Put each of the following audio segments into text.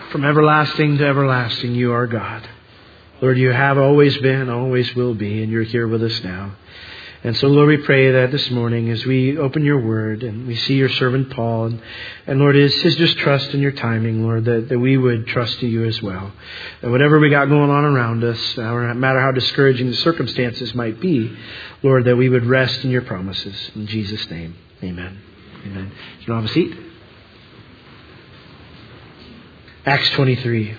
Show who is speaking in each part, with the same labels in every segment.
Speaker 1: From everlasting to everlasting, you are God. Lord, you have always been, always will be, and you're here with us now. And so, Lord, we pray that this morning as we open your word and we see your servant Paul, and Lord, it's just trust in your timing, Lord, that we would trust in you as well. That whatever we got going on around us, no matter how discouraging the circumstances might be, Lord, that we would rest in your promises. In Jesus' name, amen. Amen. You want to have a seat? Acts 23.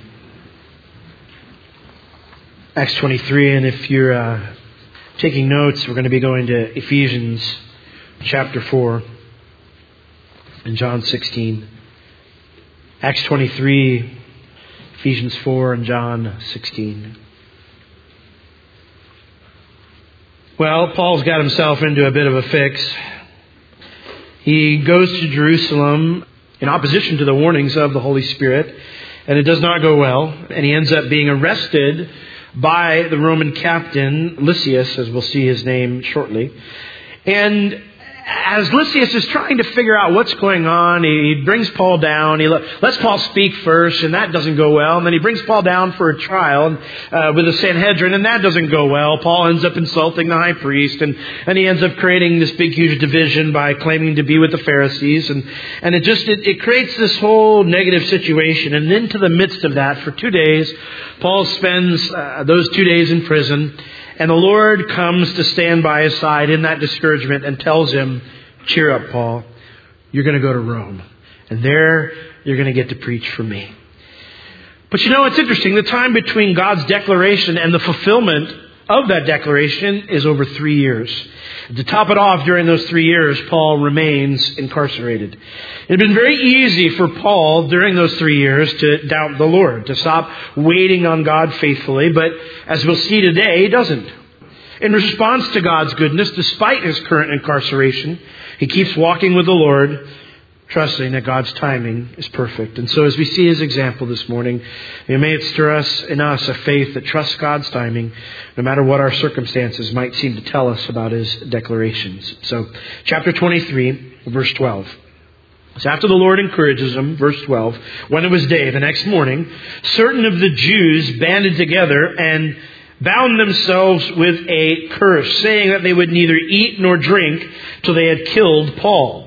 Speaker 1: Acts 23, and if you're taking notes, we're going to be going to Ephesians chapter 4 and John 16. Acts 23, Ephesians 4 and John 16. Well, Paul's got himself into a bit of a fix. He goes to Jerusalem in opposition to the warnings of the Holy Spirit, and it does not go well, and he ends up being arrested by the Roman captain, Lysias, as we'll see his name shortly. And as Lysias is trying to figure out what's going on, he brings Paul down. He lets Paul speak first, and that doesn't go well. And then he brings Paul down for a trial with the Sanhedrin, and that doesn't go well. Paul ends up insulting the high priest, and he ends up creating this big, huge division by claiming to be with the Pharisees. And it creates this whole negative situation. And into the midst of that, for 2 days, Paul spends those 2 days in prison. And the Lord comes to stand by his side in that discouragement and tells him, cheer up, Paul. You're going to go to Rome. And there you're going to get to preach for me. But it's interesting. The time between God's declaration and the fulfillment of that declaration is over 3 years. To top it off, during those 3 years, Paul remains incarcerated. It had been very easy for Paul during those 3 years to doubt the Lord, to stop waiting on God faithfully. But as we'll see today, he doesn't. In response to God's goodness, despite his current incarceration, he keeps walking with the Lord, trusting that God's timing is perfect. And so as we see his example this morning, may it stir in us a faith that trusts God's timing, no matter what our circumstances might seem to tell us about his declarations. So, chapter 23, verse 12. So after the Lord encourages them, verse 12, when it was day, the next morning, certain of the Jews banded together and bound themselves with a curse, saying that they would neither eat nor drink till they had killed Paul.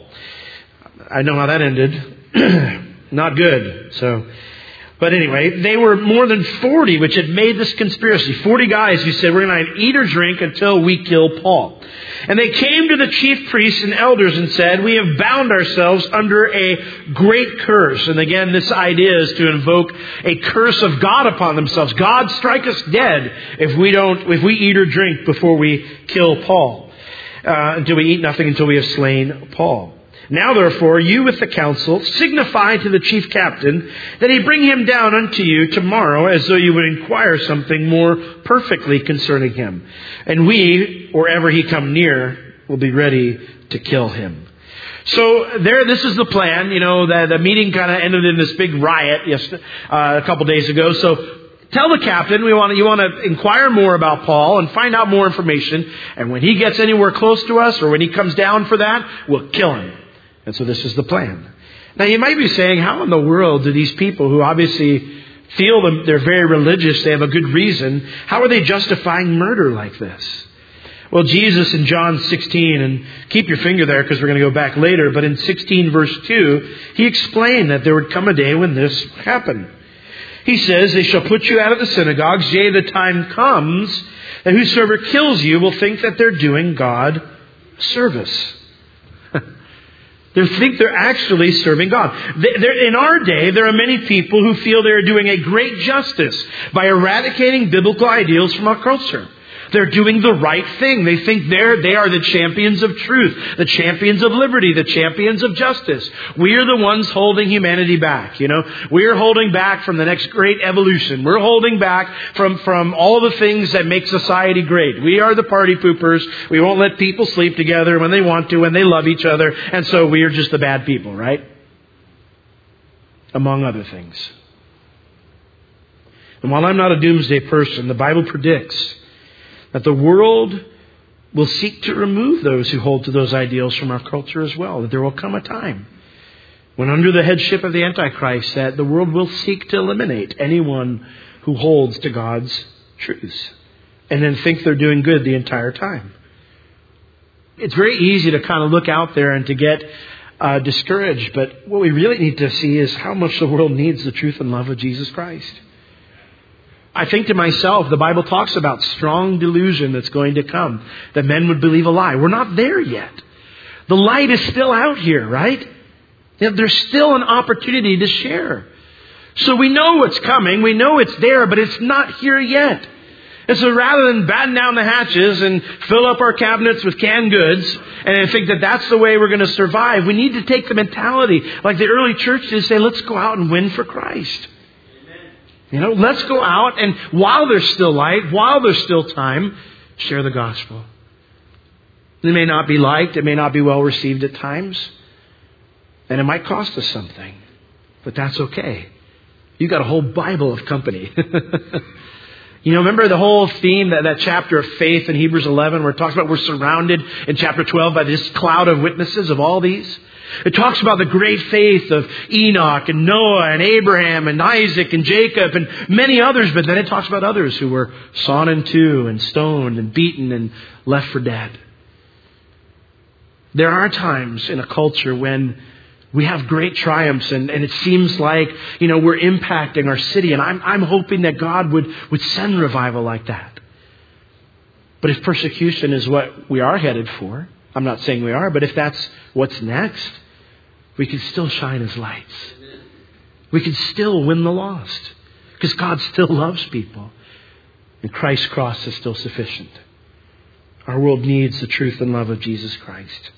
Speaker 1: I know how that ended. Not good. But anyway, they were more than 40 which had made this conspiracy. 40 guys who said, we're going to eat or drink until we kill Paul. And they came to the chief priests and elders and said, we have bound ourselves under a great curse. And again, this idea is to invoke a curse of God upon themselves. God, strike us dead if we eat or drink before we kill Paul. Until we eat nothing until we have slain Paul. Now, therefore, you with the council signify to the chief captain that he bring him down unto you tomorrow, as though you would inquire something more perfectly concerning him. And we, or ever he come near, will be ready to kill him. So this is the plan. The meeting kind of ended in this big riot a couple days ago. So tell the captain you want to inquire more about Paul and find out more information. And when he gets anywhere close to us, or when he comes down for that, we'll kill him. And so this is the plan. Now you might be saying, how in the world do these people who obviously feel they're very religious, they have a good reason, how are they justifying murder like this? Well, Jesus in John 16, and keep your finger there because we're going to go back later, but in 16 verse 2, he explained that there would come a day when this would happen. He says, they shall put you out of the synagogues, yea, the time comes that whosoever kills you will think that they're doing God service. They think they're actually serving God. In our day, there are many people who feel they're doing a great justice by eradicating biblical ideals from our culture. They're doing the right thing. They think they are the champions of truth, the champions of liberty, the champions of justice. We are the ones holding humanity back. We're holding back from the next great evolution. We're holding back from all the things that make society great. We are the party poopers. We won't let people sleep together when they want to, when they love each other. And so we are just the bad people, right? Among other things. And while I'm not a doomsday person, the Bible predicts that the world will seek to remove those who hold to those ideals from our culture as well. That there will come a time when under the headship of the Antichrist, that the world will seek to eliminate anyone who holds to God's truths and then think they're doing good the entire time. It's very easy to kind of look out there and to get discouraged, but what we really need to see is how much the world needs the truth and love of Jesus Christ. I think to myself, the Bible talks about strong delusion that's going to come, that men would believe a lie. We're not there yet. The light is still out here, right? There's still an opportunity to share. So we know what's coming. We know it's there, but it's not here yet. And so rather than batten down the hatches and fill up our cabinets with canned goods and think that that's the way we're going to survive, we need to take the mentality like the early church did, say, let's go out and win for Christ. Let's go out and while there's still light, while there's still time, share the gospel. It may not be liked. It may not be well received at times. And it might cost us something. But that's okay. You've got a whole Bible of company. Remember the whole theme, that chapter of faith in Hebrews 11 where it talks about we're surrounded in chapter 12 by this cloud of witnesses of all these? It talks about the great faith of Enoch and Noah and Abraham and Isaac and Jacob and many others. But then it talks about others who were sawn in two and stoned and beaten and left for dead. There are times in a culture when we have great triumphs and it seems like, we're impacting our city. And I'm hoping that God would send revival like that. But if persecution is what we are headed for, I'm not saying we are, but if that's what's next, we can still shine as lights. We can still win the lost because God still loves people. And Christ's cross is still sufficient. Our world needs the truth and love of Jesus Christ.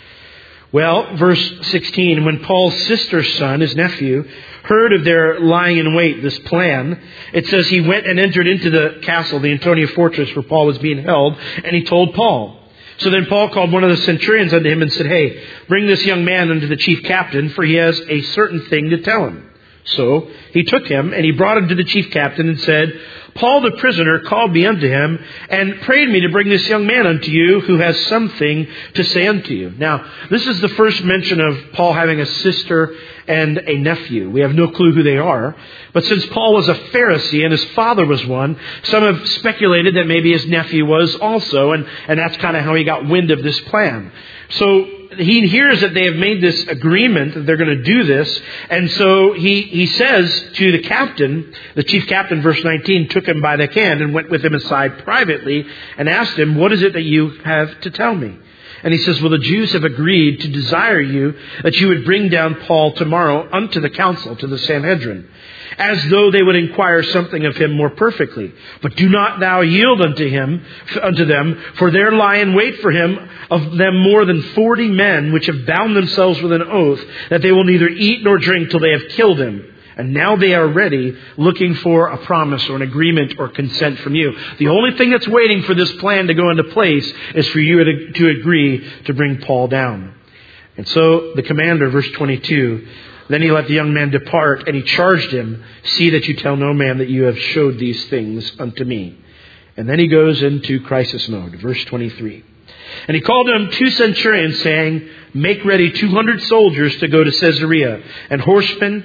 Speaker 1: Well, verse 16, when Paul's sister's son, his nephew, heard of their lying in wait, this plan, it says he went and entered into the castle, the Antonia fortress where Paul was being held, and he told Paul. So then Paul called one of the centurions unto him and said, hey, bring this young man unto the chief captain, for he has a certain thing to tell him. So he took him, and he brought him to the chief captain and said, Paul the prisoner called me unto him, and prayed me to bring this young man unto you, who has something to say unto you. Now, this is the first mention of Paul having a sister and a nephew. We have no clue who they are. But since Paul was a Pharisee and his father was one, some have speculated that maybe his nephew was also, and that's kind of how he got wind of this plan. So he hears that they have made this agreement that they're going to do this. And so he says to the captain, the chief captain, verse 19, took him by the hand and went with him aside privately and asked him, what is it that you have to tell me? And he says, well, the Jews have agreed to desire you that you would bring down Paul tomorrow unto the council, to the Sanhedrin, as though they would inquire something of him more perfectly. But do not thou yield unto them, for there lie in wait for him of them more than 40 men, which have bound themselves with an oath that they will neither eat nor drink till they have killed him. And now they are ready, looking for a promise or an agreement or consent from you. The only thing that's waiting for this plan to go into place is for you to agree to bring Paul down. And so the commander, verse 22, then he let the young man depart, and he charged him, see that you tell no man that you have showed these things unto me. And then he goes into crisis mode, verse 23. And he called them 2 centurions, saying, make ready 200 soldiers to go to Caesarea, and horsemen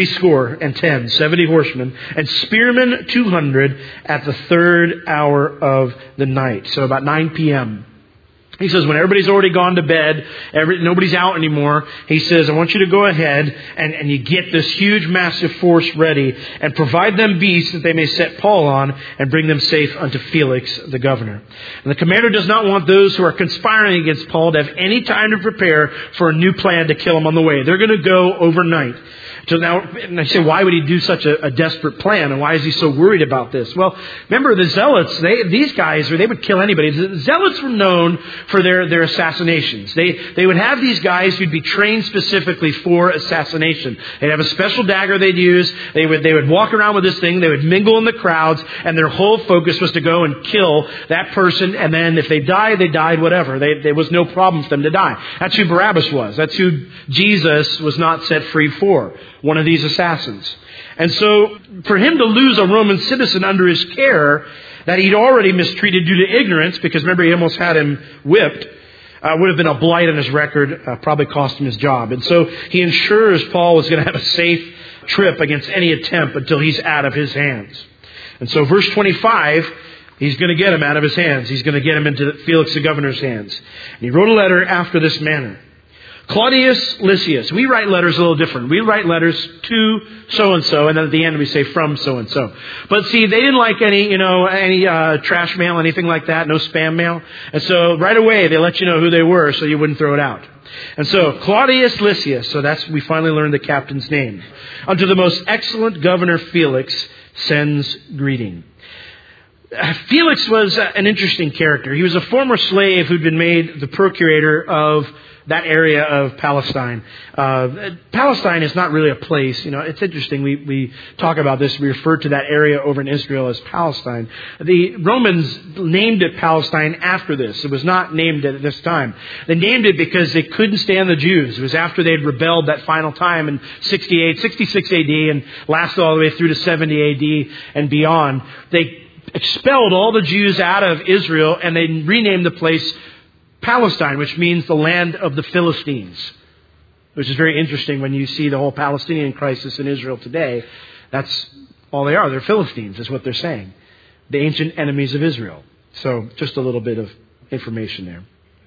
Speaker 1: 70 70 horsemen, and spearmen 200 at the 3rd hour of the night. So about 9 p.m. He says, when everybody's already gone to bed, nobody's out anymore, he says, I want you to go ahead and you get this huge, massive force ready and provide them beasts that they may set Paul on and bring them safe unto Felix, the governor. And the commander does not want those who are conspiring against Paul to have any time to prepare for a new plan to kill him on the way. They're going to go overnight. So now, and I say, why would he do such a desperate plan? And why is he so worried about this? Well, remember the Zealots, these guys, they would kill anybody. The Zealots were known for their assassinations. They would have these guys who'd be trained specifically for assassination. They'd have a special dagger they'd use. They would walk around with this thing. They would mingle in the crowds, and their whole focus was to go and kill that person. And then if they died, they died, whatever. There was no problem for them to die. That's who Barabbas was. That's who Jesus was not set free for. One of these assassins. And so for him to lose a Roman citizen under his care that he'd already mistreated due to ignorance, because remember he almost had him whipped, would have been a blight on his record, probably cost him his job. And so he ensures Paul is going to have a safe trip against any attempt until he's out of his hands. And so verse 25, he's going to get him out of his hands. He's going to get him into Felix the governor's hands. And he wrote a letter after this manner. Claudius Lysias. We write letters a little different. We write letters to so-and-so, and then at the end we say from so-and-so. But see, they didn't like any trash mail, anything like that, no spam mail. And so right away they let you know who they were so you wouldn't throw it out. And so Claudius Lysias, so we finally learned the captain's name. Unto the most excellent governor Felix sends greeting. Felix was an interesting character. He was a former slave who'd been made the procurator of that area of Palestine. Palestine is not really a place. It's interesting. We talk about this. We refer to that area over in Israel as Palestine. The Romans named it Palestine after this. It was not named at this time. They named it because they couldn't stand the Jews. It was after they'd rebelled that final time in 66 AD and lasted all the way through to 70 AD and beyond. They expelled all the Jews out of Israel and they renamed the place Palestine, which means the land of the Philistines, which is very interesting when you see the whole Palestinian crisis in Israel today. That's all they are. They're Philistines, is what they're saying. The ancient enemies of Israel. So just a little bit of information there.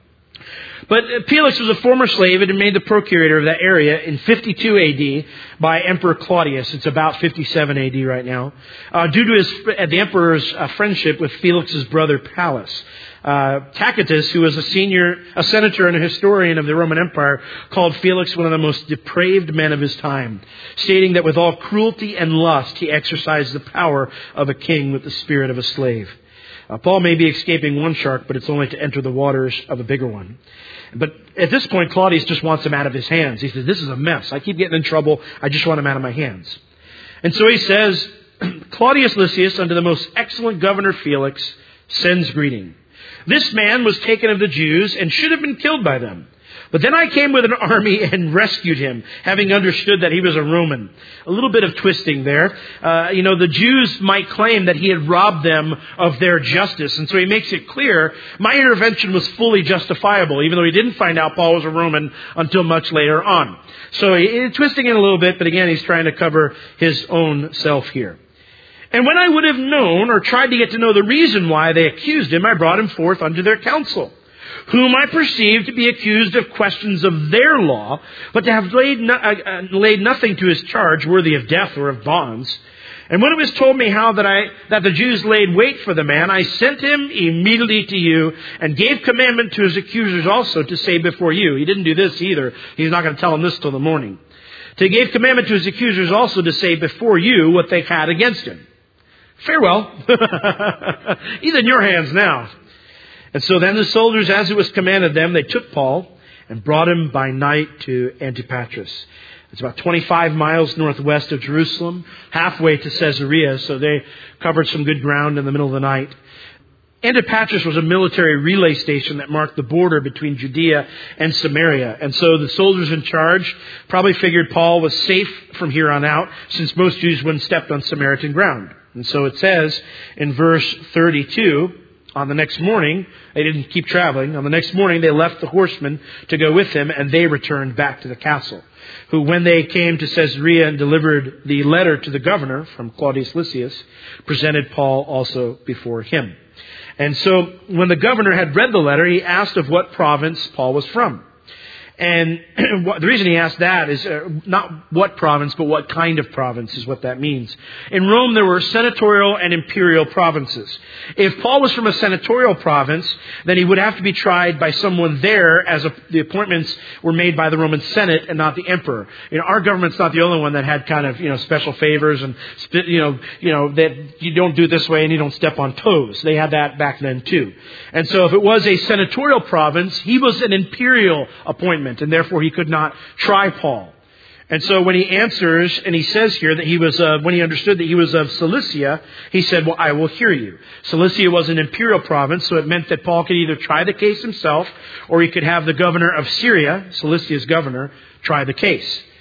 Speaker 1: But Felix was a former slave and had made the procurator of that area in 52 AD by Emperor Claudius. It's about 57 AD right now. Due to the emperor's friendship with Felix's brother Pallas. Tacitus, who was a senator and a historian of the Roman Empire, called Felix one of the most depraved men of his time, stating that with all cruelty and lust he exercised the power of a king with the spirit of a slave. Paul may be escaping one shark, but it's only to enter the waters of a bigger one. But at this point, Claudius just wants him out of his hands. He says, this is a mess. I keep getting in trouble. I just want him out of my hands. And so he says, Claudius Lysias, unto the most excellent governor Felix, sends greeting. This man was taken of the Jews and should have been killed by them. But then I came with an army and rescued him, having understood that he was a Roman. A little bit of twisting there. The Jews might claim that he had robbed them of their justice. And so he makes it clear, my intervention was fully justifiable, even though he didn't find out Paul was a Roman until much later on. So he's twisting it a little bit, but again, he's trying to cover his own self here. And when I would have known or tried to get to know the reason why they accused him, I brought him forth unto their council, whom I perceived to be accused of questions of their law, but to have laid nothing to his charge worthy of death or of bonds. And when it was told me how that the Jews laid wait for the man, I sent him immediately to you and gave commandment to his accusers also to say before you. He didn't do this either. He's not going to tell them this till the morning. To give commandment to his accusers also to say before you what they had against him. Farewell. He's in your hands now. And so then the soldiers, as it was commanded them, they took Paul and brought him by night to Antipatris. It's about 25 miles northwest of Jerusalem, halfway to Caesarea, so they covered some good ground in the middle of the night. Antipatris was a military relay station that marked the border between Judea and Samaria. And so the soldiers in charge probably figured Paul was safe from here on out, since most Jews wouldn't step on Samaritan ground. And so it says in verse 32, on the next morning, they didn't keep traveling. On the next morning, they left the horsemen to go with him, and they returned back to the castle. Who, when they came to Caesarea and delivered the letter to the governor from Claudius Lysias, presented Paul also before him. And so when the governor had read the letter, he asked of what province Paul was from. And the reason he asked that is not what province, but what kind of province is what that means. In Rome, there were senatorial and imperial provinces. If Paul was from a senatorial province, then he would have to be tried by someone there, as the appointments were made by the Roman Senate and not the emperor. Our government's not the only one that had kind of, special favors and, that you don't do it this way and you don't step on toes. They had that back then too. And so if it was a senatorial province, he was an imperial appointment, and therefore he could not try Paul. And so when he answers, and he says here that he was, when he understood that he was of Cilicia, he said, well, I will hear you. Cilicia was an imperial province, so it meant that Paul could either try the case himself, or he could have the governor of Syria, Cilicia's governor, try the case.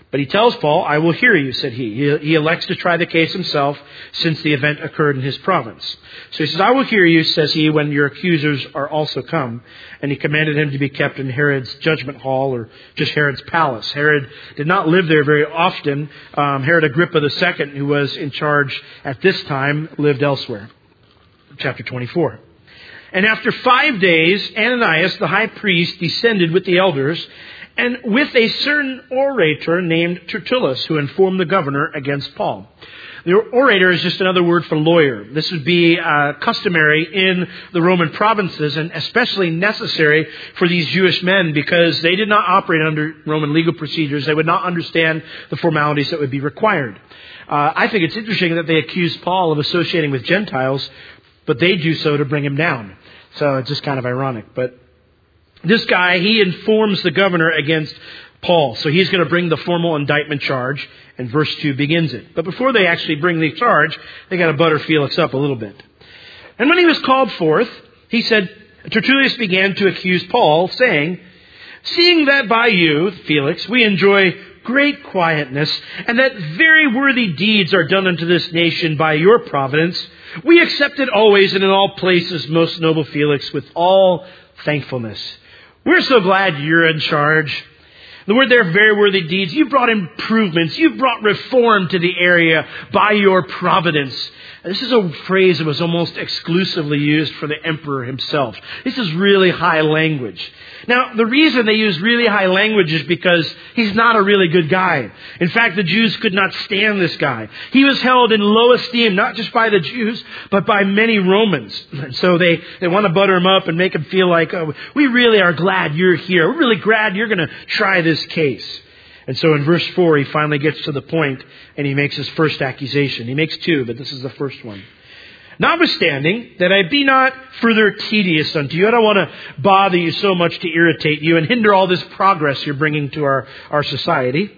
Speaker 1: But he tells Paul, I will hear you, said he. He elects to try the case himself since the event occurred in his province. So he says, I will hear you, says he, when your accusers are also come. And he commanded him to be kept in Herod's judgment hall, or just Herod's palace. Herod did not live there very often. Herod Agrippa II, who was in charge at this time, lived elsewhere. Chapter 24. And after 5 days, Ananias, the high priest, descended with the elders, and with a certain orator named Tertullus, who informed the governor against Paul. The orator is just another word for lawyer. This would be customary in the Roman provinces, and especially necessary for these Jewish men, because they did not operate under Roman legal procedures. They would not understand the formalities that would be required. I think it's interesting that they accused Paul of associating with Gentiles, but they do so to bring him down. So it's just kind of ironic. But this guy, he informs the governor against Paul. So he's going to bring the formal indictment charge, and verse 2 begins it. But before they actually bring the charge, they got to butter Felix up a little bit. And when he was called forth, he said, Tertullus began to accuse Paul, saying, seeing that by you, Felix, we enjoy great quietness, and that very worthy deeds are done unto this nation by your providence, we accept it always and in all places, most noble Felix, with all thankfulness. We're so glad you're in charge. The word there, very worthy deeds. You brought improvements. You brought reform to the area by your providence. This is a phrase that was almost exclusively used for the emperor himself. This is really high language. Now, the reason they use really high language is because he's not a really good guy. In fact, the Jews could not stand this guy. He was held in low esteem, not just by the Jews, but by many Romans. And so they want to butter him up and make him feel like, oh, we really are glad you're here. We're really glad you're going to try this case. And so in verse 4, he finally gets to the point and he makes his first accusation. He makes two, but this is the first one. Notwithstanding that I be not further tedious unto you, I don't want to bother you so much to irritate you and hinder all this progress you're bringing to our society.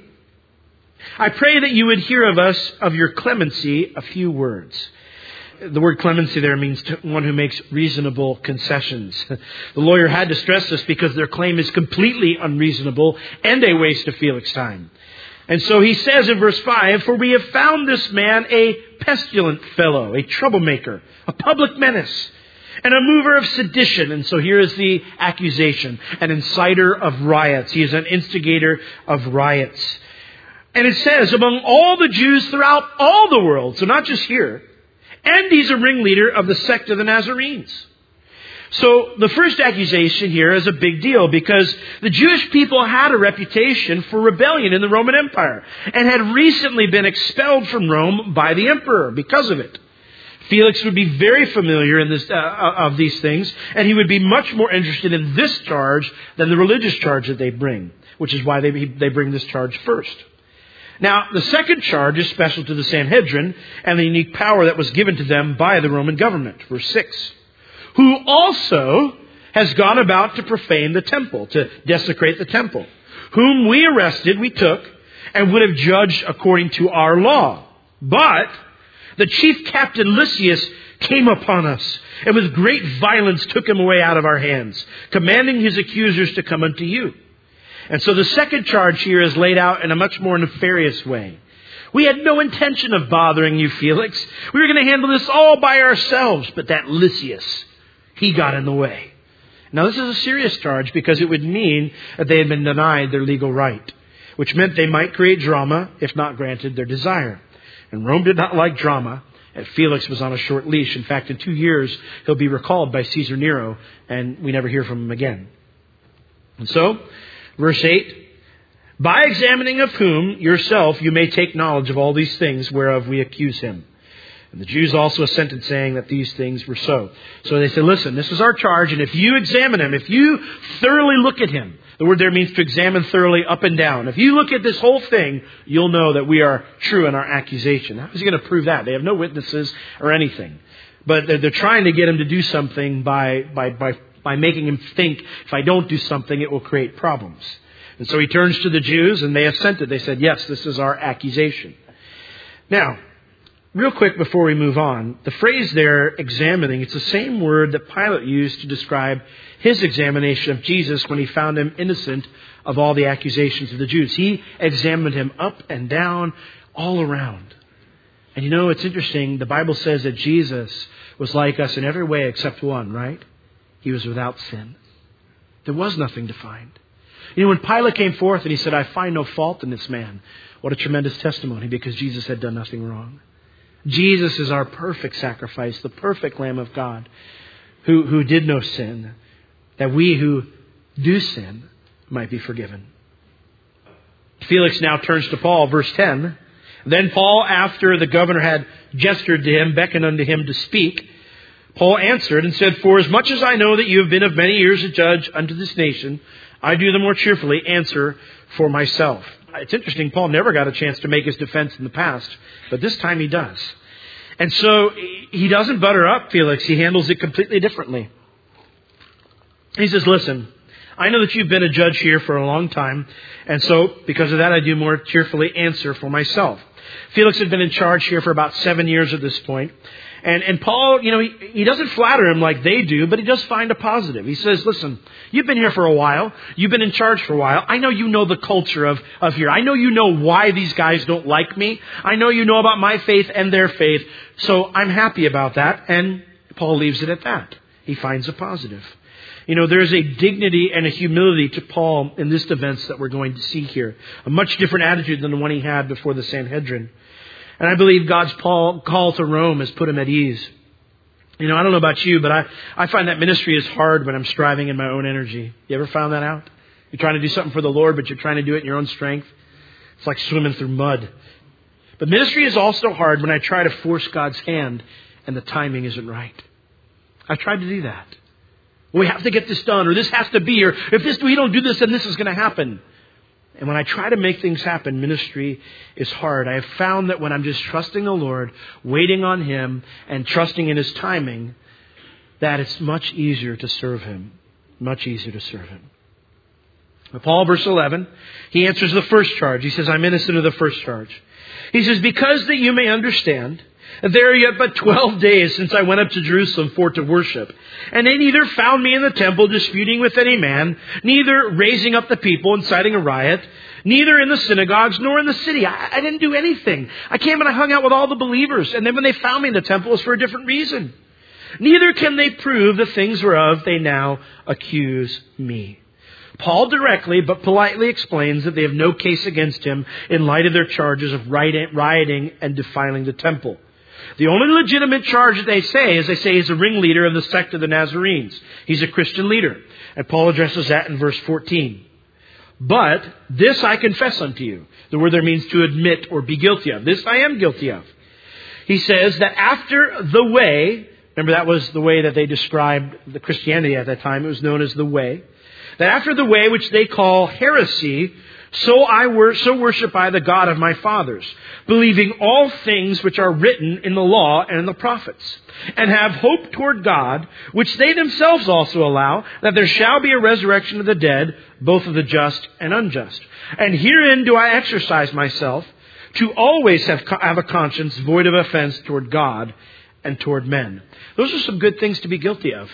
Speaker 1: I pray that you would hear of us, of your clemency, a few words. The word clemency there means one who makes reasonable concessions. The lawyer had to stress this because their claim is completely unreasonable and a waste of Felix's time. And so he says in verse 5, for we have found this man a pestilent fellow, a troublemaker, a public menace, and a mover of sedition. And so here is the accusation, an inciter of riots. He is an instigator of riots. And it says, among all the Jews throughout all the world, so not just here, and he's a ringleader of the sect of the Nazarenes. So the first accusation here is a big deal because the Jewish people had a reputation for rebellion in the Roman Empire and had recently been expelled from Rome by the emperor because of it. Felix would be very familiar in this, of these things, and he would be much more interested in this charge than the religious charge that they bring, which is why they bring this charge first. Now, the second charge is special to the Sanhedrin and the unique power that was given to them by the Roman government. Verse 6. Who also has gone about to profane the temple, to desecrate the temple, whom we arrested, we took, and would have judged according to our law. But the chief captain Lysias came upon us, and with great violence took him away out of our hands, commanding his accusers to come unto you. And so the second charge here is laid out in a much more nefarious way. We had no intention of bothering you, Felix. We were going to handle this all by ourselves. But that Lysias, he got in the way. Now this is a serious charge because it would mean that they had been denied their legal right, which meant they might create drama if not granted their desire. And Rome did not like drama, and Felix was on a short leash. In fact, in 2 years, he'll be recalled by Caesar Nero, and we never hear from him again. And so, verse 8, by examining of whom yourself you may take knowledge of all these things whereof we accuse him. And the Jews also assented, saying that these things were so. So they said, listen, this is our charge, and if you examine him, if you thoroughly look at him, the word there means to examine thoroughly up and down. If you look at this whole thing, you'll know that we are true in our accusation. How is he going to prove that? They have no witnesses or anything. But they're trying to get him to do something by making him think, if I don't do something, it will create problems. And so he turns to the Jews, and they assented. They said, yes, this is our accusation. Now, Real quick before we move on, the phrase there, examining, it's the same word that Pilate used to describe his examination of Jesus when he found him innocent of all the accusations of the Jews. He examined him up and down, all around. And you know, it's interesting, the Bible says that Jesus was like us in every way except one, right? He was without sin. There was nothing to find. You know, when Pilate came forth and he said, I find no fault in this man, what a tremendous testimony, because Jesus had done nothing wrong. Jesus is our perfect sacrifice, the perfect Lamb of God, who did no sin, that we who do sin might be forgiven. Felix now turns to Paul, verse 10. Then Paul, after the governor had gestured to him, beckoned unto him to speak, Paul answered and said, For as much as I know that you have been of many years a judge unto this nation, I do the more cheerfully answer for myself. It's interesting, Paul never got a chance to make his defense in the past, but this time he does. And so he doesn't butter up Felix. He handles it completely differently. He says, listen, I know that you've been a judge here for a long time, and so because of that I do more cheerfully answer for myself. Felix had been in charge here for about 7 years at this point. And Paul, you know, he doesn't flatter him like they do, but he does find a positive. He says, listen, you've been here for a while. You've been in charge for a while. I know you know the culture of here. I know you know why these guys don't like me. I know you know about my faith and their faith. So I'm happy about that. And Paul leaves it at that. He finds a positive. You know, there's a dignity and a humility to Paul in this defense that we're going to see here. A much different attitude than the one he had before the Sanhedrin. And I believe God's call to Rome has put him at ease. You know, I don't know about you, but I find that ministry is hard when I'm striving in my own energy. You ever found that out? You're trying to do something for the Lord, but you're trying to do it in your own strength. It's like swimming through mud. But ministry is also hard when I try to force God's hand and the timing isn't right. I've tried to do that. We have to get this done, or this has to be, or if we don't do this, then this is going to happen. And when I try to make things happen, ministry is hard. I have found that when I'm just trusting the Lord, waiting on Him, and trusting in His timing, that it's much easier to serve Him. Much easier to serve Him. But Paul, verse 11, he answers the first charge. He says, I'm innocent of the first charge. He says, because that you may understand, there are yet but 12 days since I went up to Jerusalem for to worship. And they neither found me in the temple disputing with any man, neither raising up the people, inciting a riot, neither in the synagogues nor in the city. I didn't do anything. I came and I hung out with all the believers. And then when they found me in the temple, it was for a different reason. Neither can they prove the things whereof they now accuse me. Paul directly but politely explains that they have no case against him in light of their charges of rioting and defiling the temple. The only legitimate charge that they say he's a ringleader of the sect of the Nazarenes. He's a Christian leader. And Paul addresses that in verse 14. But this I confess unto you. The word there means to admit or be guilty of. This I am guilty of. He says that after the way, remember that was the way that they described the Christianity at that time. It was known as the way. That after the way which they call heresy, so worship I the God of my fathers, believing all things which are written in the law and in the prophets, and have hope toward God, which they themselves also allow, that there shall be a resurrection of the dead, both of the just and unjust. And herein do I exercise myself, to always have a conscience void of offense toward God and toward men. Those are some good things to be guilty of.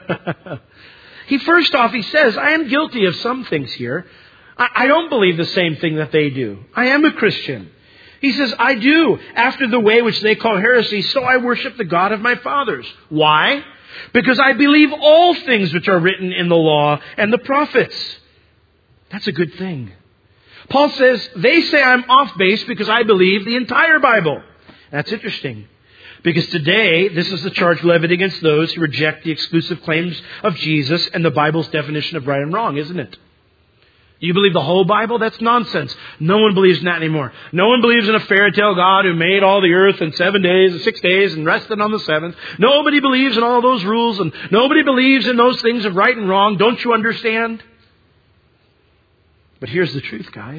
Speaker 1: He says, I am guilty of some things here. I don't believe the same thing that they do. I am a Christian. He says, I do, after the way which they call heresy, so I worship the God of my fathers. Why? Because I believe all things which are written in the law and the prophets. That's a good thing. Paul says, they say I'm off base because I believe the entire Bible. That's interesting. Because today, this is the charge levied against those who reject the exclusive claims of Jesus and the Bible's definition of right and wrong, isn't it? You believe the whole Bible? That's nonsense. No one believes in that anymore. No one believes in a fairy tale God who made all the earth in 7 days and 6 days and rested on the seventh. Nobody believes in all those rules, and nobody believes in those things of right and wrong. Don't you understand? But here's the truth, guys.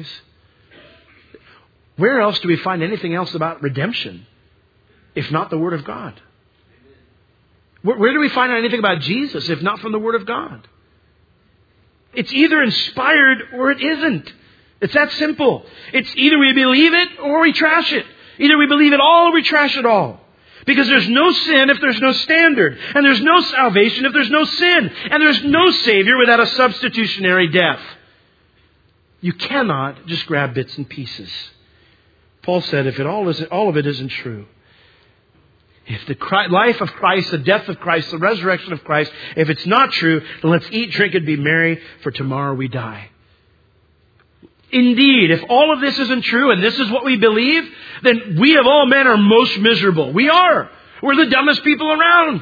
Speaker 1: Where else do we find anything else about redemption, if not the Word of God? Where do we find anything about Jesus, if not from the Word of God? It's either inspired or it isn't. It's that simple. It's either we believe it or we trash it. Either we believe it all or we trash it all. Because there's no sin if there's no standard. And there's no salvation if there's no sin. And there's no Savior without a substitutionary death. You cannot just grab bits and pieces. Paul said if all of it isn't true, if the life of Christ, the death of Christ, the resurrection of Christ, if it's not true, then let's eat, drink, and be merry, for tomorrow we die. Indeed, if all of this isn't true and this is what we believe, then we of all men are most miserable. We are. We're the dumbest people around.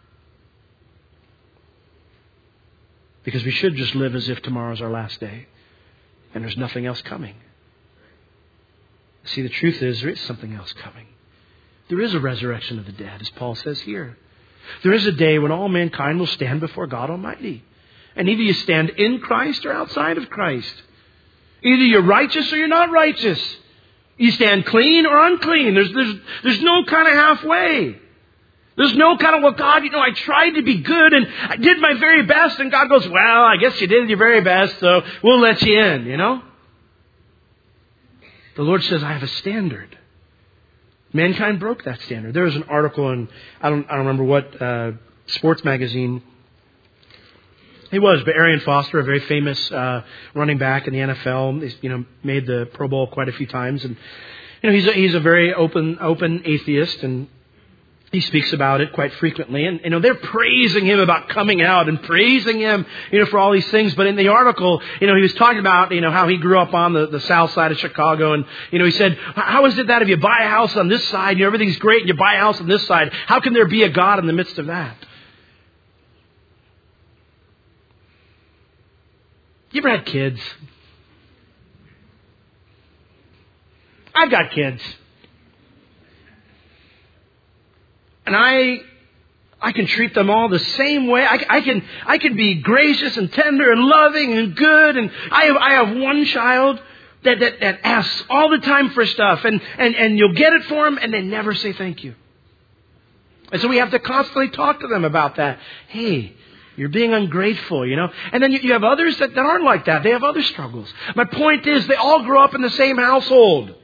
Speaker 1: Because we should just live as if tomorrow's our last day and there's nothing else coming. See, the truth is there is something else coming. There is a resurrection of the dead, as Paul says here. There is a day when all mankind will stand before God Almighty. And either you stand in Christ or outside of Christ. Either you're righteous or you're not righteous. You stand clean or unclean. There's no kind of halfway. There's no kind of, well, God, I tried to be good and I did my very best. And God goes, well, I guess you did your very best, so we'll let you in, The Lord says, I have a standard. Mankind broke that standard. There was an article in, I don't remember what sports magazine it was, but Arian Foster, a very famous running back in the NFL, he's, made the Pro Bowl quite a few times, and he's a very open atheist, and he speaks about it quite frequently, and they're praising him about coming out and praising him, for all these things. But in the article, he was talking about, how he grew up on the south side of Chicago, and he said, how is it that if you buy a house on this side, everything's great, and you buy a house on this side, how can there be a God in the midst of that? You ever had kids? I've got kids. And I can treat them all the same way. I can be gracious and tender and loving and good. And I have one child that asks all the time for stuff. And you'll get it for them and they never say thank you. And so we have to constantly talk to them about that. Hey, you're being ungrateful, And then you have others that aren't like that. They have other struggles. My point is they all grow up in the same household.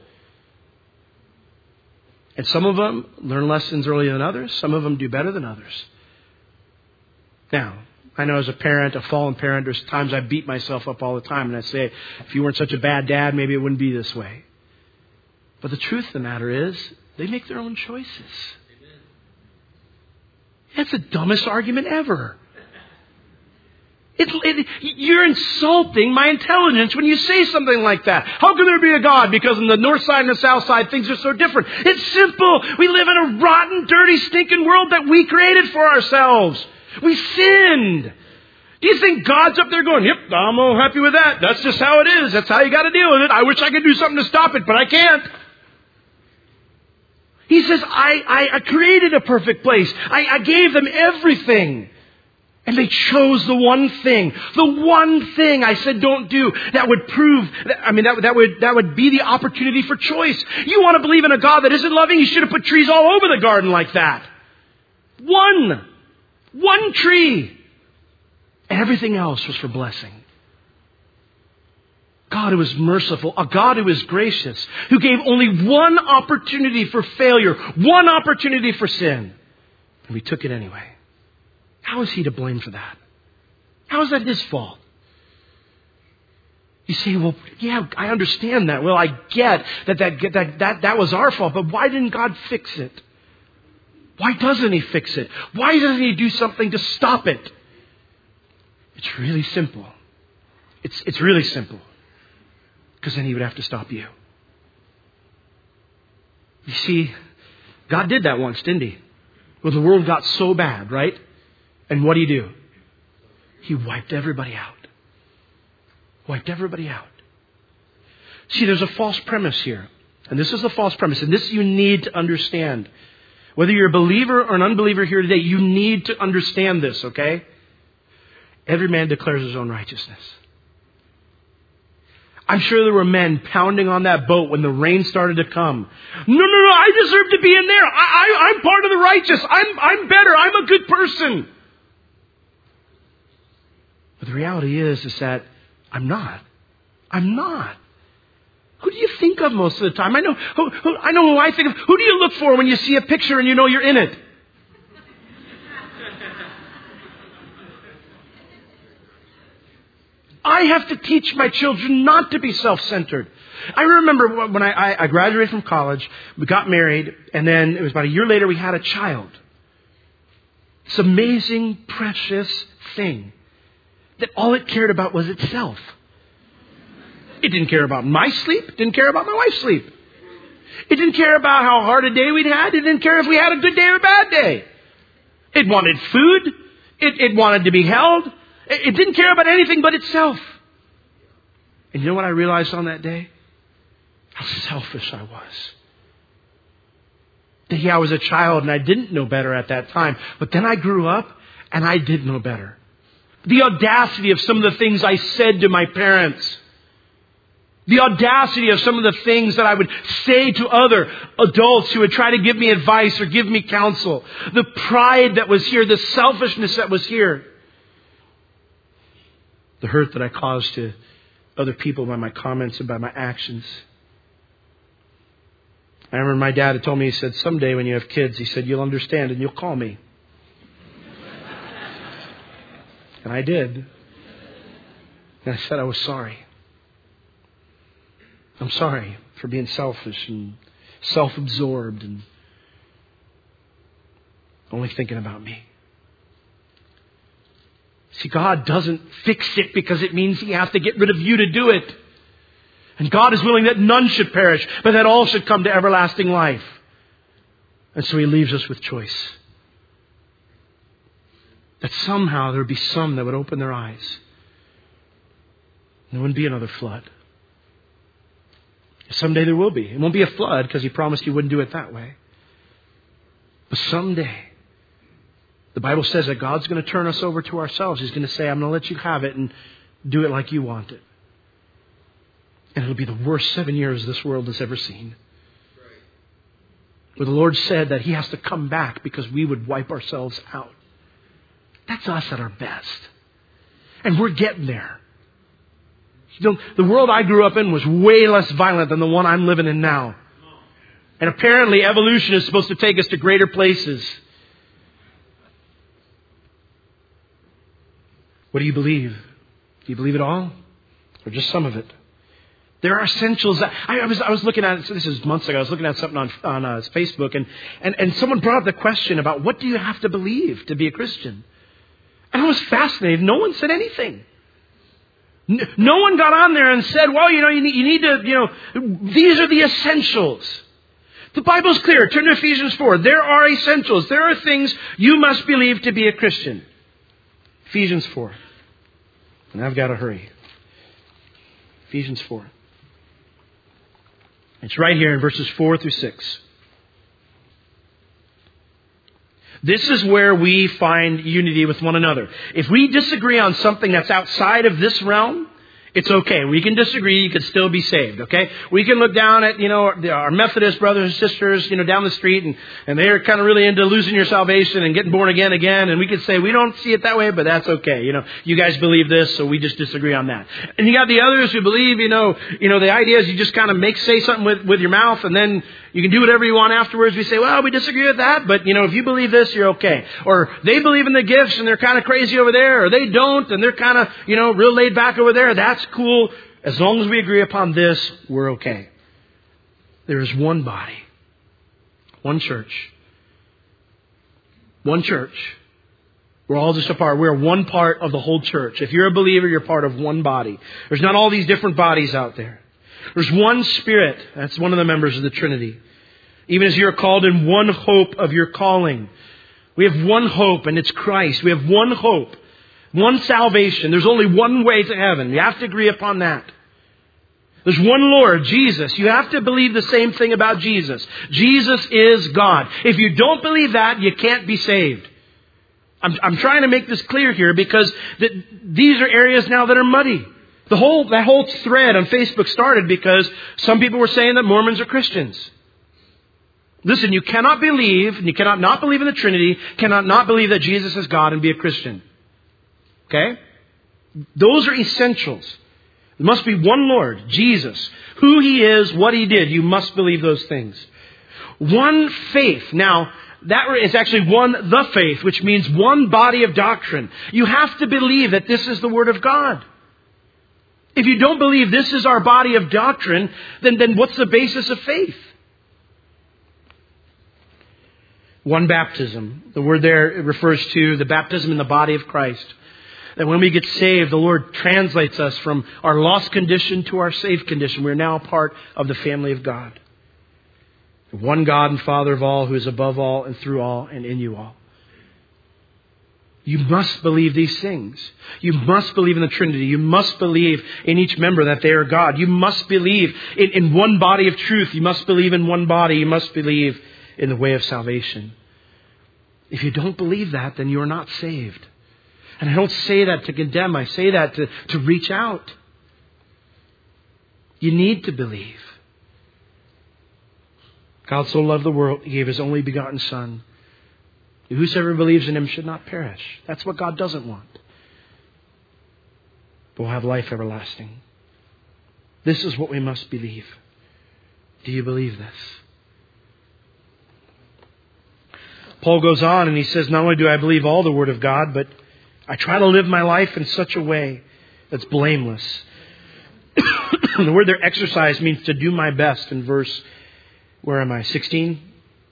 Speaker 1: And some of them learn lessons earlier than others. Some of them do better than others. Now, I know as a parent, a fallen parent, there's times I beat myself up all the time. And I say, if you weren't such a bad dad, maybe it wouldn't be this way. But the truth of the matter is, they make their own choices. That's the dumbest argument ever. You're insulting my intelligence when you say something like that. How can there be a God? Because in the north side and the south side, things are so different. It's simple. We live in a rotten, dirty, stinking world that we created for ourselves. We sinned. Do you think God's up there going, yep, I'm all happy with that. That's just how it is. That's how you got to deal with it. I wish I could do something to stop it, but I can't. He says, I created a perfect place. I gave them everything. And they chose the one thing I said don't do. That would prove, that would be the opportunity for choice. You want to believe in a God that isn't loving? You should have put trees all over the garden like that. One tree. And everything else was for blessing. God who was merciful, a God who is gracious, who gave only one opportunity for failure, one opportunity for sin. And we took it anyway. How is he to blame for that? How is that his fault? You say, well, yeah, I understand that. Well, I get that was our fault, but why didn't God fix it? Why doesn't he fix it? Why doesn't he do something to stop it? It's really simple. It's really simple. Because then he would have to stop you. You see, God did that once, didn't he? Well, the world got so bad, right? And what did he do? He wiped everybody out. Wiped everybody out. See, there's a false premise here. And this is a false premise. And this you need to understand. Whether you're a believer or an unbeliever here today, you need to understand this, okay? Every man declares his own righteousness. I'm sure there were men pounding on that boat when the rain started to come. No, I deserve to be in there. I'm part of the righteous. I'm better. I'm a good person. But the reality is that I'm not. Who do you think of most of the time? I know who I think of. Who do you look for when you see a picture and you know you're in it? I have to teach my children not to be self-centered. I remember when I graduated from college, we got married, and then it was about a year later we had a child. This amazing, precious thing that all it cared about was itself. It didn't care about my sleep. It didn't care about my wife's sleep. It didn't care about how hard a day we'd had. It didn't care if we had a good day or a bad day. It wanted food. It wanted to be held. It didn't care about anything but itself. And you know what I realized on that day? How selfish I was. Yeah, I was a child and I didn't know better at that time. But then I grew up and I did know better. The audacity of some of the things I said to my parents. The audacity of some of the things that I would say to other adults who would try to give me advice or give me counsel. The pride that was here, the selfishness that was here. The hurt that I caused to other people by my comments and by my actions. I remember my dad had told me, he said, someday when you have kids, he said, you'll understand and you'll call me. And I did. And I said I was sorry. I'm sorry for being selfish and self-absorbed and only thinking about me. See, God doesn't fix it because it means He has to get rid of you to do it. And God is willing that none should perish, but that all should come to everlasting life. And so He leaves us with choice. That somehow there would be some that would open their eyes. There wouldn't be another flood. Someday there will be. It won't be a flood because He promised He wouldn't do it that way. But someday, the Bible says that God's going to turn us over to ourselves. He's going to say, I'm going to let you have it and do it like you want it. And it'll be the worst 7 years this world has ever seen. Where the Lord said that He has to come back because we would wipe ourselves out. That's us at our best. And we're getting there. You know, the world I grew up in was way less violent than the one I'm living in now. And apparently evolution is supposed to take us to greater places. What do you believe? Do you believe it all? Or just some of it? There are essentials. I was looking at, this is months ago, I was looking at something on Facebook and someone brought up the question about what do you have to believe to be a Christian? And I was fascinated. No one said anything. No one got on there and said, well, you need to, these are the essentials. The Bible's clear. Turn to Ephesians 4. There are essentials. There are things you must believe to be a Christian. Ephesians 4. And I've got to hurry. Ephesians 4. It's right here in verses 4 through 6. This is where we find unity with one another. If we disagree on something that's outside of this realm, it's okay. We can disagree. You can still be saved. Okay. We can look down at, our Methodist brothers and sisters, down the street and they're kind of really into losing your salvation and getting born again. And we could say, we don't see it that way, but that's okay. You guys believe this, so we just disagree on that. And you got the others who believe, the idea is you just kind of say something with your mouth and then you can do whatever you want afterwards. We say, well, we disagree with that, but if you believe this, you're okay. Or they believe in the gifts and they're kind of crazy over there, or they don't and they're kind of, real laid back over there. That's cool. As long as we agree upon this, we're okay. There is one body, one church. One church. We're all just a part. We're one part of the whole church. If you're a believer, you're part of one body. There's not all these different bodies out there. There's one Spirit. That's one of the members of the Trinity. Even as you're called in one hope of your calling. We have one hope, and it's Christ. We have one hope. One salvation. There's only one way to heaven. You have to agree upon that. There's one Lord, Jesus. You have to believe the same thing about Jesus. Jesus is God. If you don't believe that, you can't be saved. I'm trying to make this clear here because these are areas now that are muddy. That whole thread on Facebook started because some people were saying that Mormons are Christians. Listen, you cannot believe, and you cannot not believe in the Trinity, cannot not believe that Jesus is God and be a Christian. Okay? Those are essentials. There must be one Lord, Jesus. Who He is, what He did. You must believe those things. One faith. Now, that is actually the faith, which means one body of doctrine. You have to believe that this is the Word of God. If you don't believe this is our body of doctrine, then what's the basis of faith? One baptism. The word there refers to the baptism in the body of Christ. That when we get saved, the Lord translates us from our lost condition to our saved condition. We're now a part of the family of God. One God and Father of all, who is above all and through all and in you all. You must believe these things. You must believe in the Trinity. You must believe in each member that they are God. You must believe in one body of truth. You must believe in one body. You must believe in the way of salvation. If you don't believe that, then you are not saved. And I don't say that to condemn. I say that to reach out. You need to believe. God so loved the world, He gave His only begotten Son. Whosoever believes in Him should not perish. That's what God doesn't want. But will have life everlasting. This is what we must believe. Do you believe this? Paul goes on and he says, not only do I believe all the Word of God, but I try to live my life in such a way that's blameless. The word there, exercise, means to do my best in verse, 16?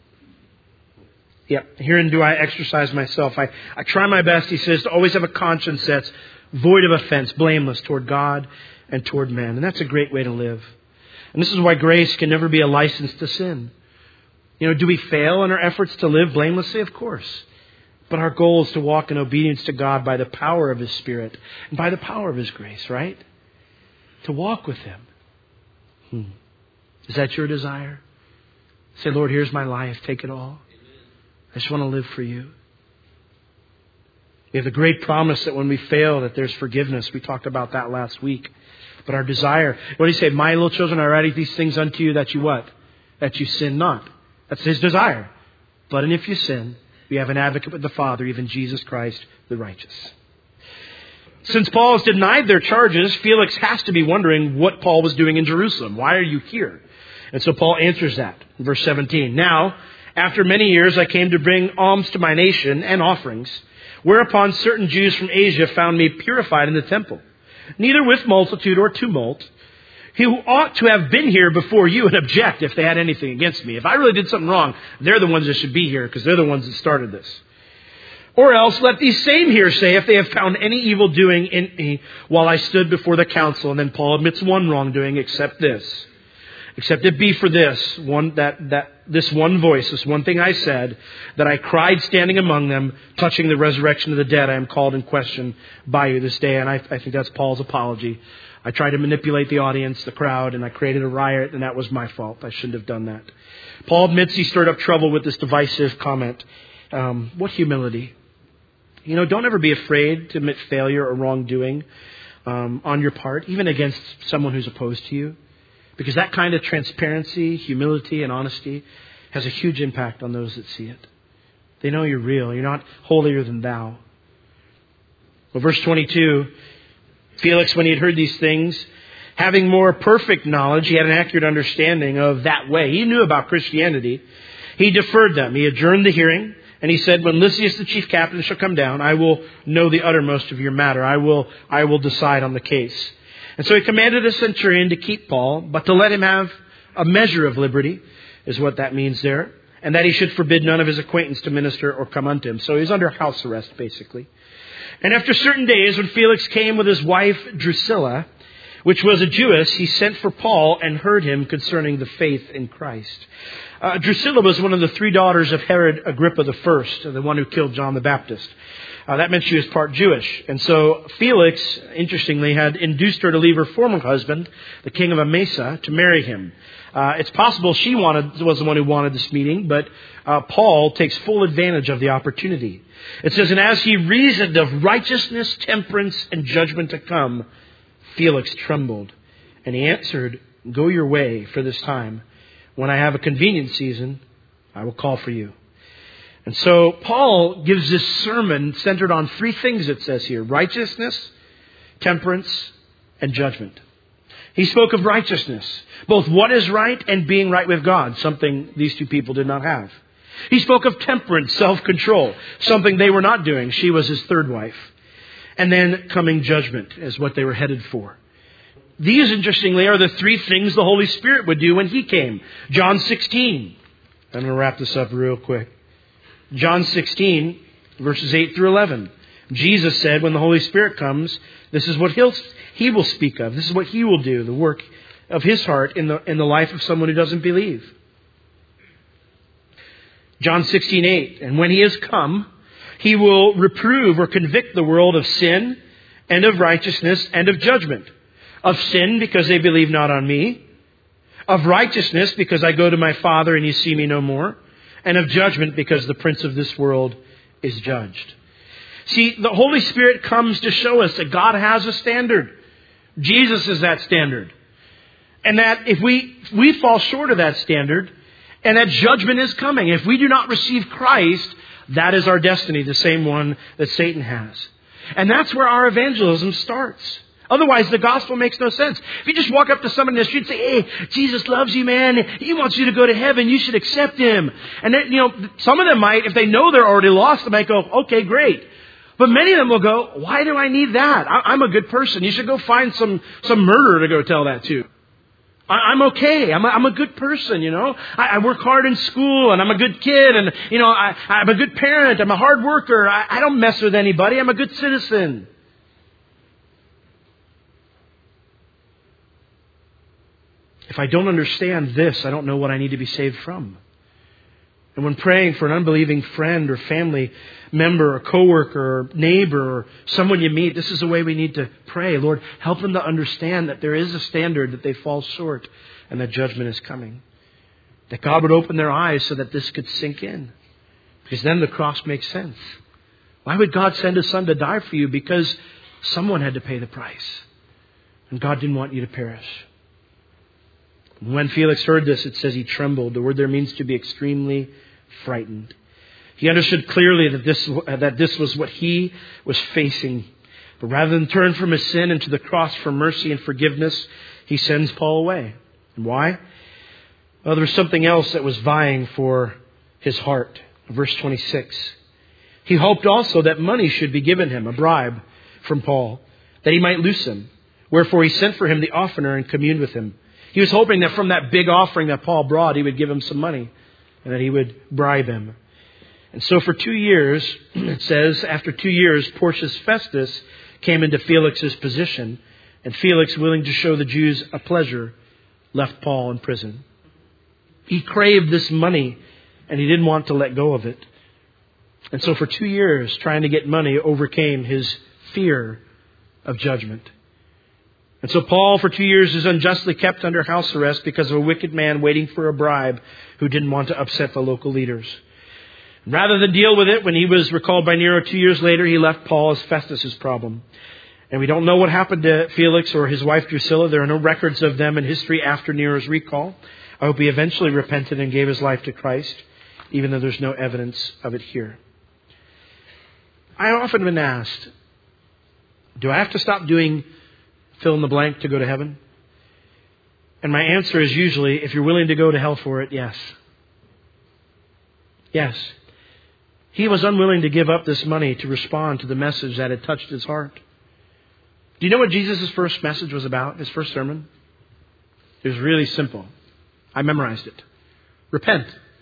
Speaker 1: Yep. Herein do I exercise myself. I try my best, he says, to always have a conscience that's void of offense, blameless toward God and toward man. And that's a great way to live. And this is why grace can never be a license to sin. Do we fail in our efforts to live blamelessly? Of course. But our goal is to walk in obedience to God by the power of His Spirit and by the power of His grace, right? To walk with Him. Is that your desire? Say, Lord, here's my life. Take it all. I just want to live for You. We have the great promise that when we fail, that there's forgiveness. We talked about that last week. But our desire, what do you say? My little children, I write these things unto you that you what? That you sin not. That's His desire. But and if you sin, we have an advocate with the Father, even Jesus Christ, the righteous. Since Paul has denied their charges, Felix has to be wondering what Paul was doing in Jerusalem. Why are you here? And so Paul answers that in verse 17. Now, after many years, I came to bring alms to my nation and offerings, whereupon certain Jews from Asia found me purified in the temple, neither with multitude or tumult, who ought to have been here before you and object if they had anything against me. If I really did something wrong, they're the ones that should be here because they're the ones that started this. Or else let these same here say if they have found any evil doing in me while I stood before the council. And then Paul admits one wrongdoing except this. Except it be for this one this one voice, this one thing I said, that I cried standing among them, touching the resurrection of the dead. I am called in question by you this day. And I think that's Paul's apology. I tried to manipulate the audience, the crowd, and I created a riot, and that was my fault. I shouldn't have done that. Paul admits he stirred up trouble with this divisive comment. What humility. Don't ever be afraid to admit failure or wrongdoing on your part, even against someone who's opposed to you. Because that kind of transparency, humility, and honesty has a huge impact on those that see it. They know you're real. You're not holier than thou. Well, verse 22, Felix, when he had heard these things, having more perfect knowledge, he had an accurate understanding of that way. He knew about Christianity. He deferred them. He adjourned the hearing. And he said, when Lysias the chief captain shall come down, I will know the uttermost of your matter. I will decide on the case. And so he commanded a centurion to keep Paul, but to let him have a measure of liberty, is what that means there. And that he should forbid none of his acquaintance to minister or come unto him. So he's under house arrest, basically. And after certain days, when Felix came with his wife Drusilla, which was a Jewess, he sent for Paul and heard him concerning the faith in Christ. Drusilla was one of the 3 daughters of Herod Agrippa I, the one who killed John the Baptist. That meant she was part Jewish. And so Felix, interestingly, had induced her to leave her former husband, the king of Emesa, to marry him. It's possible she was the one who wanted this meeting, but Paul takes full advantage of the opportunity. It says, and as he reasoned of righteousness, temperance, and judgment to come, Felix trembled. And he answered, go your way for this time. When I have a convenient season, I will call for you. And so Paul gives this sermon centered on 3 things, it says here: righteousness, temperance, and judgment. He spoke of righteousness, both what is right and being right with God, something these two people did not have. He spoke of temperance, self-control, something they were not doing. She was his third wife. And then coming judgment is what they were headed for. These, interestingly, are the three things the Holy Spirit would do when He came. John 16. I'm going to wrap this up real quick. John 16, verses 8 through 11. Jesus said when the Holy Spirit comes, this is what He will speak of. This is what He will do, the work of His heart in the life of someone who doesn't believe. John 16:8. And when He has come, He will reprove or convict the world of sin and of righteousness and of judgment. Of sin, because they believe not on Me. Of righteousness, because I go to My Father and you see Me no more. And of judgment, because the prince of this world is judged. See, the Holy Spirit comes to show us that God has a standard. Jesus is that standard. And that if we fall short of that standard, and that judgment is coming. If we do not receive Christ, that is our destiny, the same one that Satan has. And that's where our evangelism starts. Otherwise, the gospel makes no sense. If you just walk up to someone in the street and say, hey, Jesus loves you, man. He wants you to go to heaven. You should accept Him. And then, some of them might, if they know they're already lost, they might go, okay, great. But many of them will go, why do I need that? I'm a good person. You should go find some murderer to go tell that to. I'm okay. I'm a good person, I work hard in school and I'm a good kid and, I'm a good parent. I'm a hard worker. I don't mess with anybody. I'm a good citizen. If I don't understand this, I don't know what I need to be saved from. And when praying for an unbelieving friend or family member or coworker or neighbor or someone you meet, this is the way we need to pray. Lord, help them to understand that there is a standard, that they fall short and that judgment is coming. That God would open their eyes so that this could sink in. Because then the cross makes sense. Why would God send His Son to die for you? Because someone had to pay the price. And God didn't want you to perish. When Felix heard this, it says he trembled. The word there means to be extremely frightened. He understood clearly that this was what he was facing. But rather than turn from his sin and to the cross for mercy and forgiveness, he sends Paul away. And why? Well, there was something else that was vying for his heart. Verse 26. He hoped also that money should be given him, a bribe from Paul, that he might loose him. Wherefore he sent for him the oftener and communed with him. He was hoping that from that big offering that Paul brought, he would give him some money and that he would bribe him. And so for 2 years, it says, after 2 years, Porcius Festus came into Felix's position. And Felix, willing to show the Jews a pleasure, left Paul in prison. He craved this money and he didn't want to let go of it. And so for 2 years, trying to get money overcame his fear of judgment. And so Paul, for 2 years, is unjustly kept under house arrest because of a wicked man waiting for a bribe who didn't want to upset the local leaders. Rather than deal with it, when he was recalled by Nero 2 years later, he left Paul as Festus's problem. And we don't know what happened to Felix or his wife Drusilla. There are no records of them in history after Nero's recall. I hope he eventually repented and gave his life to Christ, even though there's no evidence of it here. I have often been asked, do I have to stop doing fill in the blank to go to heaven? And my answer is usually, if you're willing to go to hell for it, yes. Yes. He was unwilling to give up this money to respond to the message that had touched his heart. Do you know what Jesus' first message was about? His first sermon? It was really simple. I memorized it. Repent.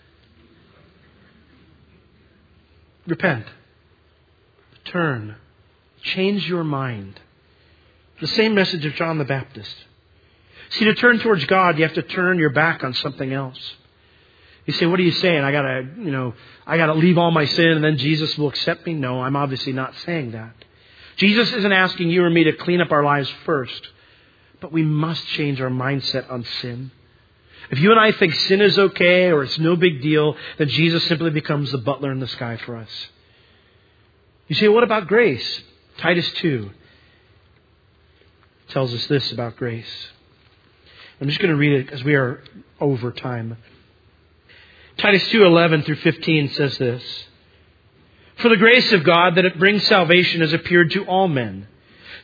Speaker 1: Repent. Turn. Change your mind. The same message of John the Baptist. See, to turn towards God, you have to turn your back on something else. You say, what are you saying? I gotta leave all my sin and then Jesus will accept me? No, I'm obviously not saying that. Jesus isn't asking you or me to clean up our lives first, but we must change our mindset on sin. If you and I think sin is okay or it's no big deal, then Jesus simply becomes the butler in the sky for us. You say, what about grace? Titus 2 tells us this about grace. I'm just going to read it as we are over time. Titus 2:11 through 15 says this. For the grace of God that it brings salvation has appeared to all men,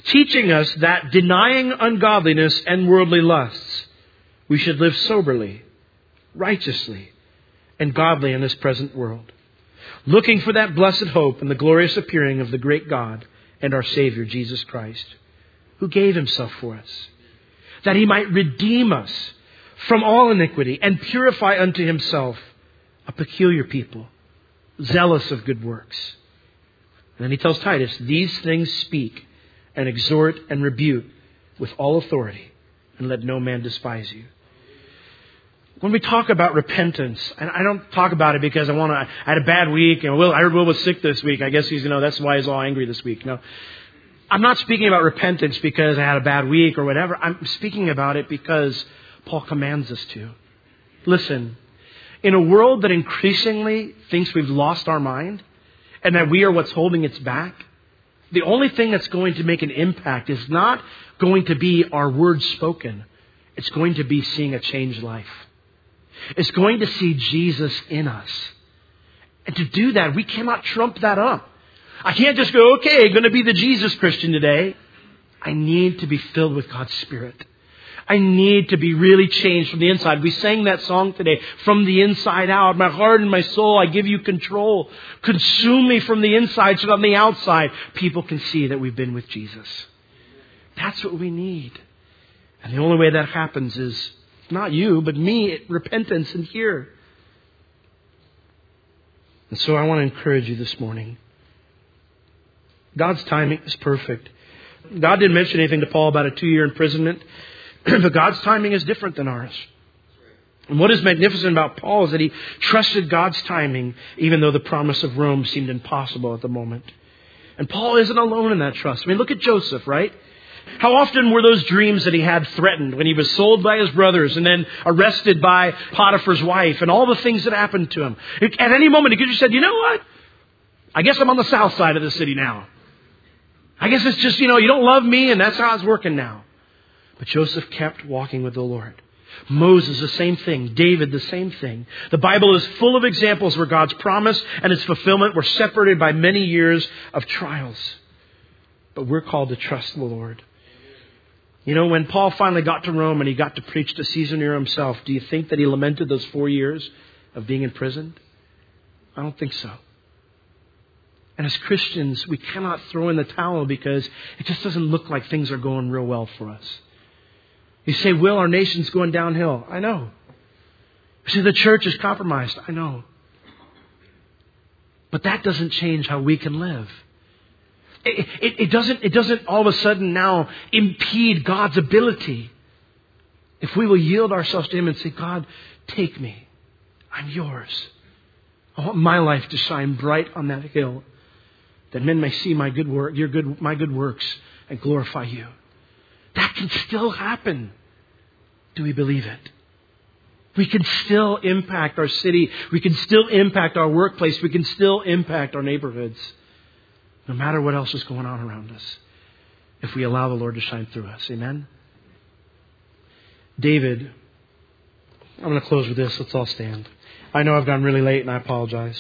Speaker 1: teaching us that denying ungodliness and worldly lusts, we should live soberly, righteously, and godly in this present world, looking for that blessed hope and the glorious appearing of the great God and our Savior, Jesus Christ, who gave himself for us, that he might redeem us from all iniquity and purify unto himself a peculiar people, zealous of good works. And then he tells Titus, these things speak and exhort and rebuke with all authority, and let no man despise you. When we talk about repentance, and I don't talk about it because I had a bad week, and I heard Will was sick this week. I guess that's why he's all angry this week. No, I'm not speaking about repentance because I had a bad week or whatever. I'm speaking about it because Paul commands us to. Listen, in a world that increasingly thinks we've lost our mind and that we are what's holding its back, the only thing that's going to make an impact is not going to be our words spoken. It's going to be seeing a changed life. It's going to see Jesus in us. And to do that, we cannot trump that up. I can't just go, okay, I'm going to be the Jesus Christian today. I need to be filled with God's Spirit. I need to be really changed from the inside. We sang that song today, from the inside out. My heart and my soul, I give you control. Consume me from the inside so that on the outside, people can see that we've been with Jesus. That's what we need. And the only way that happens is not you, but me, repentance and here. And so I want to encourage you this morning. God's timing is perfect. God didn't mention anything to Paul about a 2-year imprisonment, but God's timing is different than ours. And what is magnificent about Paul is that he trusted God's timing, even though the promise of Rome seemed impossible at the moment. And Paul isn't alone in that trust. I mean, look at Joseph, right? How often were those dreams that he had threatened when he was sold by his brothers and then arrested by Potiphar's wife and all the things that happened to him? At any moment, he could have said, you know what? I guess I'm on the south side of the city now. I guess it's just, you don't love me and that's how it's working now. But Joseph kept walking with the Lord. Moses, the same thing. David, the same thing. The Bible is full of examples where God's promise and its fulfillment were separated by many years of trials. But we're called to trust the Lord. When Paul finally got to Rome and he got to preach to Caesar Nero himself, do you think that he lamented those 4 years of being imprisoned? I don't think so. And as Christians, we cannot throw in the towel because it just doesn't look like things are going real well for us. You say, Will, our nation's going downhill. I know. You say, the church is compromised. I know. But that doesn't change how we can live. It doesn't all of a sudden now impede God's ability. If we will yield ourselves to Him and say, God, take me. I'm yours. I want my life to shine bright on that hill, that men may see my good work, my good works, and glorify you. That can still happen. Do we believe it? We can still impact our city. We can still impact our workplace. We can still impact our neighborhoods. No matter what else is going on around us, if we allow the Lord to shine through us. Amen? David, I'm going to close with this. Let's all stand. I know I've gone really late and I apologize.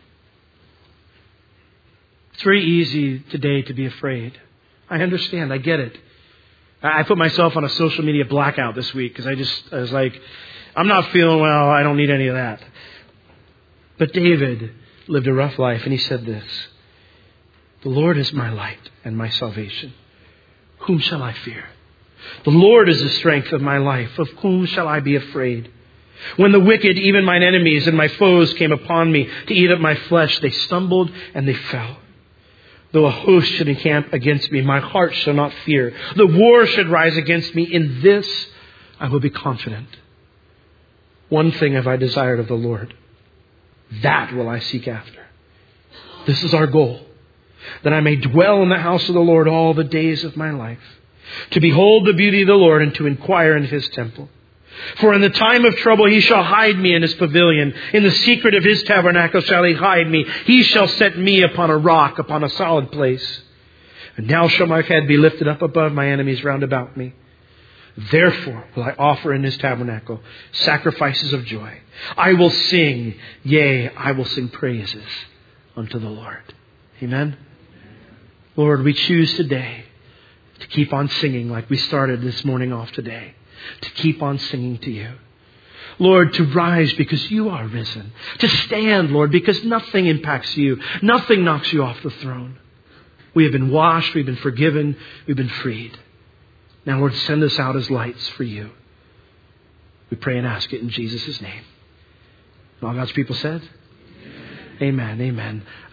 Speaker 1: It's very easy today to be afraid. I understand. I get it. I put myself on a social media blackout this week because I was like, I'm not feeling well. I don't need any of that. But David lived a rough life and he said this: the Lord is my light and my salvation. Whom shall I fear? The Lord is the strength of my life. Of whom shall I be afraid? When the wicked, even mine enemies and my foes, came upon me to eat up my flesh, they stumbled and they fell. Though a host should encamp against me, my heart shall not fear. The war should rise against me. In this I will be confident. One thing have I desired of the Lord, that will I seek after. This is our goal, that I may dwell in the house of the Lord all the days of my life, to behold the beauty of the Lord and to inquire in His temple. For in the time of trouble He shall hide me in His pavilion. In the secret of His tabernacle shall He hide me. He shall set me upon a rock, upon a solid place. And now shall my head be lifted up above my enemies round about me. Therefore will I offer in His tabernacle sacrifices of joy. I will sing, yea, I will sing praises unto the Lord. Amen. Lord, we choose today to keep on singing like we started this morning off today, to keep on singing to you. Lord, to rise because you are risen. To stand, Lord, because nothing impacts you. Nothing knocks you off the throne. We have been washed. We've been forgiven. We've been freed. Now, Lord, send us out as lights for you. We pray and ask it in Jesus' name. And all God's people said? Amen. Amen.